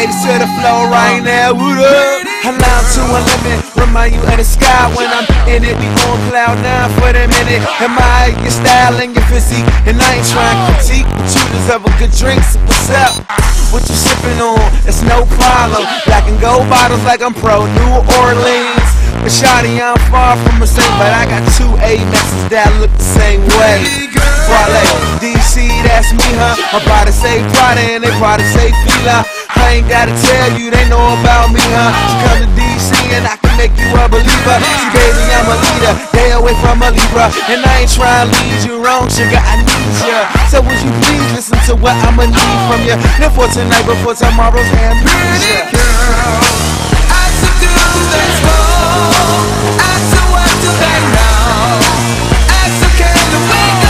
ladies to the floor right now. What up? Allow to a limit, remind you of the sky when I'm in it. We on cloud 9 for the minute. Admire your style and your physique, and I ain't trying to critique, but you deserve a good drink. So what's up? What you sipping on? It's no problem. Black and gold bottles like I'm pro New Orleans. But shawty, I'm far from the same, but I got 2 Amexes that look the same way. Wale, DC, that's me, huh? My body say Prada and they probably say Fila. I ain't gotta tell you, they know about me, huh? She come to DC and I can make you a believer. See, baby, I'm a leader, stay away from a Libra. And I ain't trying to lead you wrong, sugar, I need ya. So would you please listen to what I'ma need from you? Live for tonight before tomorrow's amnesia. I should do this more. I should what do they know? I should can the way go.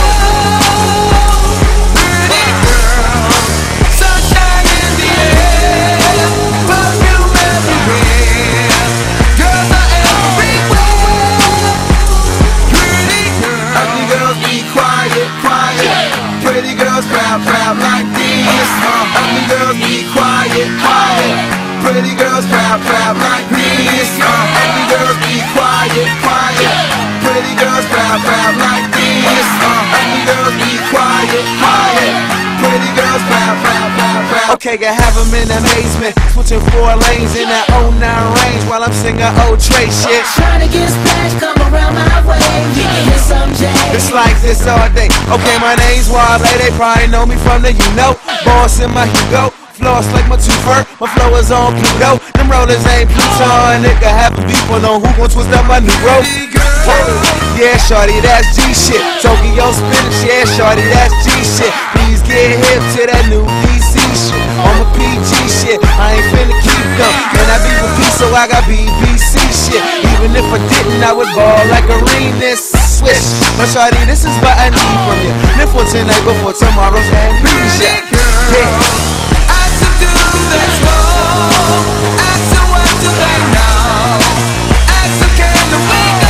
Pretty girl, sunshine in the air, perfume everywhere, girls are everywhere. Pretty girl, ugly girls be quiet, quiet. Pretty girls proud, proud like this. Ugly girls be quiet, quiet. Pretty girls proud, proud like this. Ugly girls be quiet, quiet. Pretty girls proud, proud like this. Ugly girls be quiet, quiet. Pretty girls proud, proud, proud, proud. Okay, I have them in amazement, switching 4 lanes in that 09 range while I'm singing old Trey shit. Trying to get splashed, come around my way. You can hear some J. It's like this all day. Okay, my name's Wale, they probably know me from the boss in my Hugo. Floss like my two-fur, my flow is on Pluto. Them rollers ain't Pluton, nigga have a beef on who gon' twist up my new rope. Yeah, shorty, that's G shit. Tokyo spinach, yeah, shorty, that's G shit. Please get hip to that new DC shit. On my PG shit, I ain't finna keep them. And I be with P, so I got BBC shit. Even if I didn't, I would ball like arenas. Swish, my shorty, this is what I need from you. Live for tonight before tomorrow's amnesia. Yeah. There's more. Ask them what do they know? Ask them can the way go?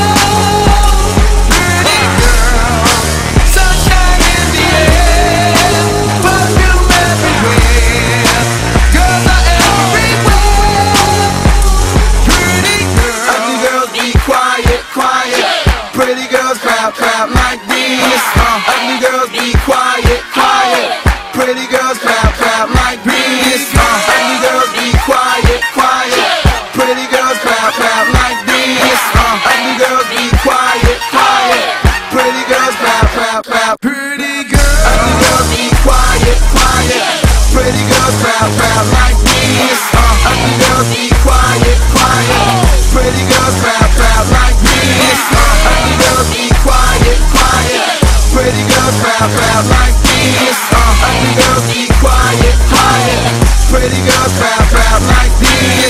Pretty girl, sunshine in the air, perfume everywhere, girls are everywhere. Pretty girl, ugly girls be quiet, quiet. Pretty girls proud, proud like this. Ugly girls be quiet, quiet. Pretty girls proud, proud like this. Ugly girls be quiet, quiet. Pretty girls proud, proud like this. Ugly girls be quiet, quiet. Pretty girls proud, proud, proud. Pretty girls. Ugly girls be quiet, quiet. Pretty girls proud, proud like this. Ugly girls be quiet, quiet. Pretty girls proud, proud like this. Ugly girls be quiet, quiet. Pretty girls proud, proud like this. Ugly girls be quiet, quiet. Pretty girls proud, proud like this.